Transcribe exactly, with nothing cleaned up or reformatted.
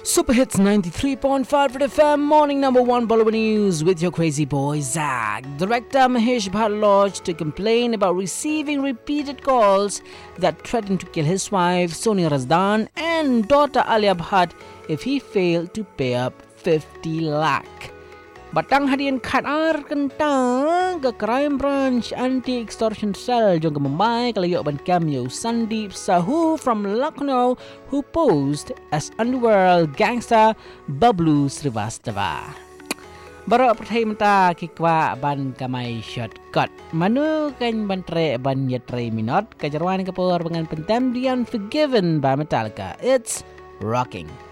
Super Hits ninety-three point five F M, morning number one Bollywood news with your crazy boy Zach. Director Mahesh Bhatt lodged to complain about receiving repeated calls that threatened to kill his wife Sonia Razdan and daughter Alia Bhatt if he failed to pay up fifty lakh. Batang hadian khatar kentang ke Crime Branch Anti-Extortion Cell jong ke Mumbai kalayok ban cameo Sandeep Sahu from Lucknow who posed as underworld gangster Bablu Srivastava. Barak pertai menta kikwa ban kamai shortcut. Manu kan ban tre ban yatre minot kajarwan kapur dengan pentem The Unforgiven by Metallica. It's rocking.